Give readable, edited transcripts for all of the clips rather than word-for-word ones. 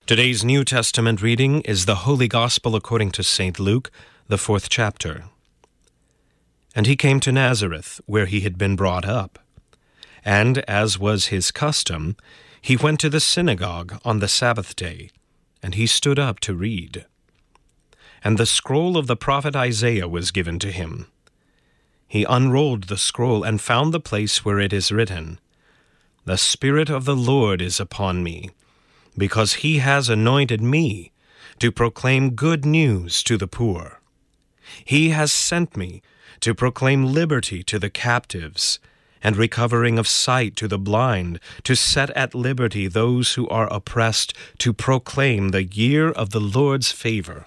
Today's New Testament reading is the Holy Gospel according to St. Luke, the 4th chapter. And he came to Nazareth, where he had been brought up. And, as was his custom, he went to the synagogue on the Sabbath day, and he stood up to read. And the scroll of the prophet Isaiah was given to him. He unrolled the scroll and found the place where it is written, "The Spirit of the Lord is upon me, because he has anointed me to proclaim good news to the poor. He has sent me to proclaim liberty to the captives, and recovering of sight to the blind, to set at liberty those who are oppressed, to proclaim the year of the Lord's favor."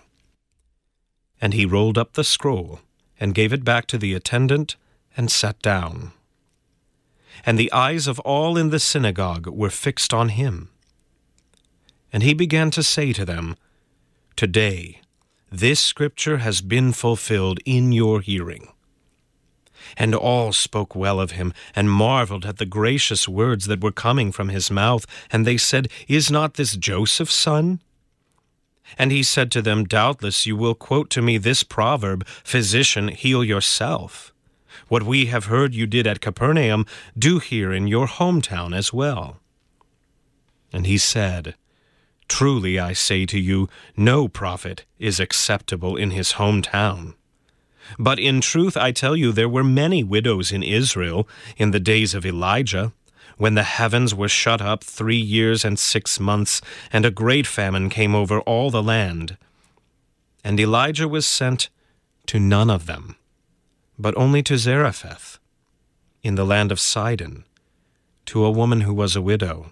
And he rolled up the scroll, and gave it back to the attendant, and sat down. And the eyes of all in the synagogue were fixed on him. And he began to say to them, "Today this scripture has been fulfilled in your hearing." And all spoke well of him, and marveled at the gracious words that were coming from his mouth. And they said, "Is not this Joseph's son?" And he said to them, "Doubtless you will quote to me this proverb, 'Physician, heal yourself.' What we have heard you did at Capernaum, do here in your hometown as well." And he said, "Truly I say to you, no prophet is acceptable in his hometown. But in truth I tell you, there were many widows in Israel in the days of Elijah, when the heavens were shut up 3 years and 6 months, and a great famine came over all the land. And Elijah was sent to none of them, but only to Zarephath, in the land of Sidon, to a woman who was a widow.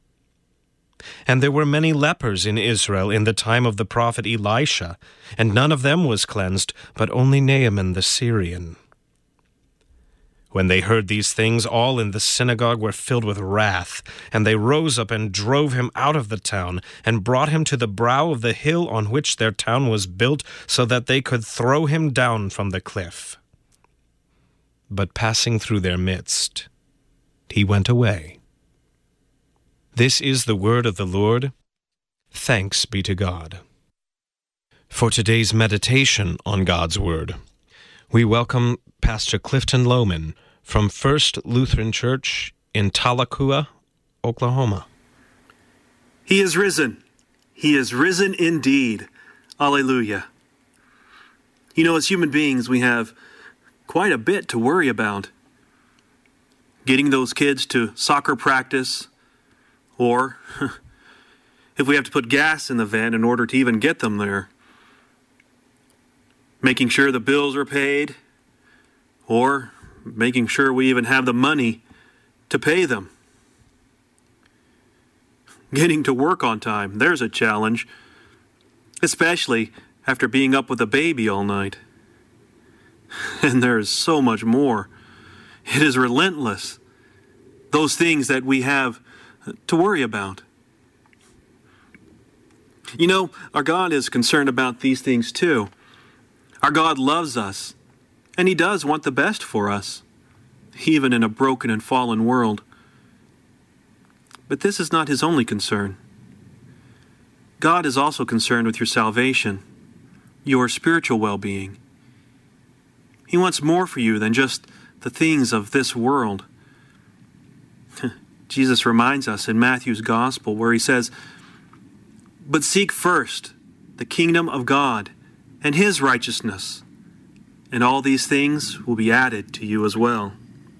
And there were many lepers in Israel in the time of the prophet Elisha, and none of them was cleansed, but only Naaman the Syrian." When they heard these things, all in the synagogue were filled with wrath, and they rose up and drove him out of the town, and brought him to the brow of the hill on which their town was built, so that they could throw him down from the cliff. But passing through their midst, he went away. This is the word of the Lord. Thanks be to God. For today's meditation on God's Word, we welcome Pastor Clifton Lohman from First Lutheran Church in Tahlequah, Oklahoma. He is risen. He is risen indeed. Alleluia. You know, as human beings, we have quite a bit to worry about. Getting those kids to soccer practice, or if we have to put gas in the van in order to even get them there. Making sure the bills are paid, or making sure we even have the money to pay them. Getting to work on time, there's a challenge, especially after being up with a baby all night. And there's so much more. It is relentless, those things that we have to worry about. You know, our God is concerned about these things too. Our God loves us, and He does want the best for us, even in a broken and fallen world. But this is not His only concern. God is also concerned with your salvation, your spiritual well-being. He wants more for you than just the things of this world. Jesus reminds us in Matthew's Gospel where He says, "But seek first the kingdom of God and His righteousness, and all these things will be added to you as well."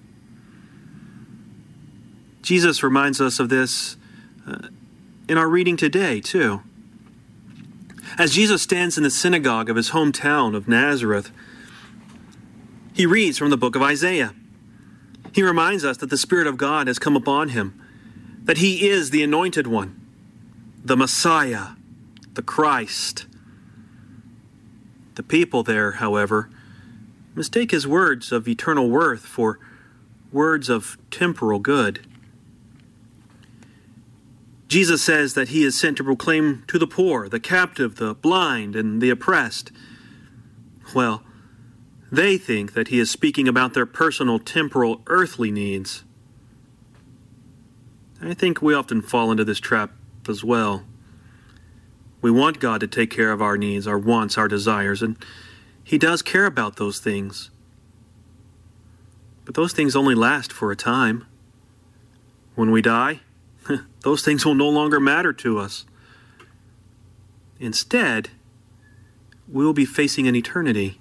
Jesus reminds us of this in our reading today, too. As Jesus stands in the synagogue of His hometown of Nazareth, He reads from the book of Isaiah. He reminds us that the Spirit of God has come upon Him, that He is the Anointed One, the Messiah, the Christ. The people there, however, mistake His words of eternal worth for words of temporal good. Jesus says that He is sent to proclaim to the poor, the captive, the blind, and the oppressed. Well, they think that He is speaking about their personal, temporal, earthly needs. I think we often fall into this trap as well. We want God to take care of our needs, our wants, our desires, and He does care about those things. But those things only last for a time. When we die, those things will no longer matter to us. Instead, we will be facing an eternity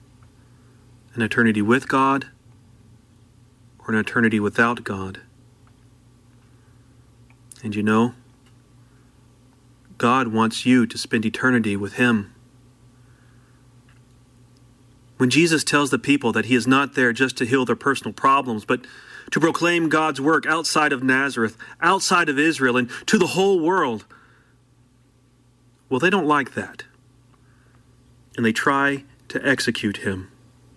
with God or an eternity without God. And you know, God wants you to spend eternity with Him. When Jesus tells the people that He is not there just to heal their personal problems, but to proclaim God's work outside of Nazareth, outside of Israel, and to the whole world, well, they don't like that. And they try to execute Him.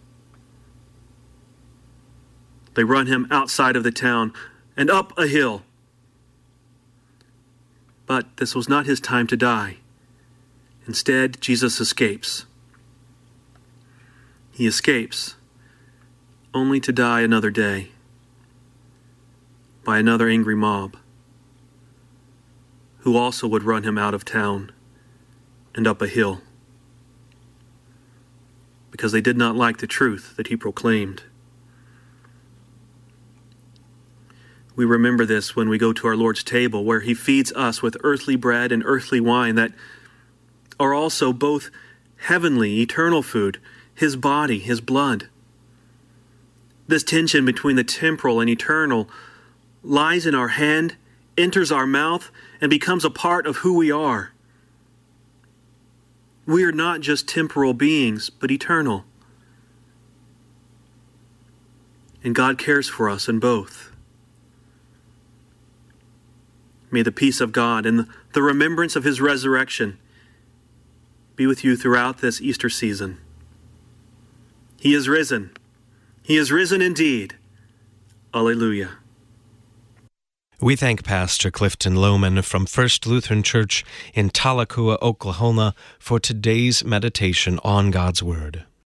They run Him outside of the town and up a hill. But this was not His time to die. Instead, Jesus escapes. He escapes only to die another day by another angry mob who also would run Him out of town and up a hill because they did not like the truth that He proclaimed. We remember this when we go to our Lord's table, where He feeds us with earthly bread and earthly wine that are also both heavenly, eternal food, His body, His blood. This tension between the temporal and eternal lies in our hand, enters our mouth, and becomes a part of who we are. We are not just temporal beings, but eternal. And God cares for us in both. May the peace of God and the remembrance of His resurrection be with you throughout this Easter season. He is risen. He is risen indeed. Alleluia. We thank Pastor Clifton Lohman from First Lutheran Church in Tahlequah, Oklahoma, for today's meditation on God's Word.